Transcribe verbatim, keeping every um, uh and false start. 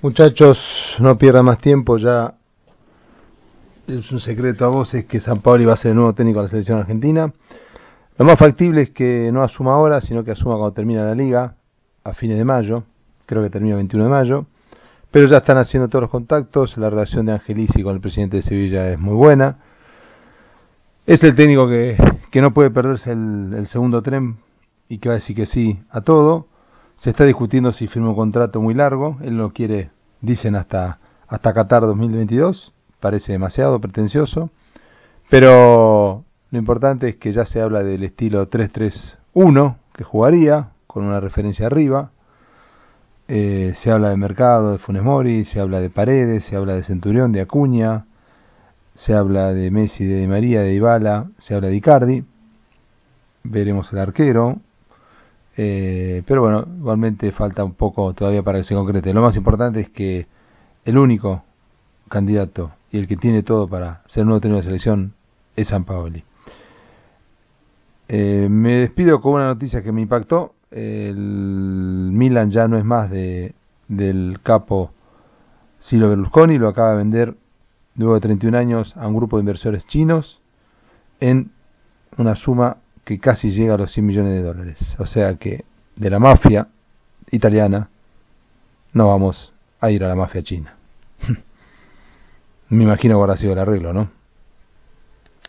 Muchachos, no pierdan más tiempo, ya es un secreto a voces que Sampaoli va a ser el nuevo técnico de la selección argentina. Lo más factible es que no asuma ahora, sino que asuma cuando termine la liga, a fines de mayo, creo que termina el veintiuno de mayo, pero ya están haciendo todos los contactos, la relación de Angelici con el presidente de Sevilla es muy buena. Es el técnico que, que no puede perderse el, el segundo tren y que va a decir que sí a todo. Se está discutiendo si firma un contrato muy largo, él lo quiere, dicen hasta, hasta Qatar dos mil veintidós, parece demasiado pretencioso, pero lo importante es que ya se habla del estilo tres tres uno que jugaría, con una referencia arriba, eh, se habla de Mercado, de Funes Mori, se habla de Paredes, se habla de Centurión, de Acuña, se habla de Messi, de Di María, de Dybala, se habla de Icardi, veremos el arquero. Eh, pero bueno, igualmente falta un poco todavía para que se concrete. Lo más importante es que el único candidato y el que tiene todo para ser nuevo técnico de selección es Sampaoli. Eh, me despido con una noticia que me impactó. El Milan ya no es más de del capo Silvio Berlusconi, lo acaba de vender luego de treinta y un años a un grupo de inversores chinos en una suma que casi llega a los cien millones de dólares. O sea que de la mafia italiana no vamos a ir a la mafia china. Me imagino que habrá sido el arreglo, ¿no?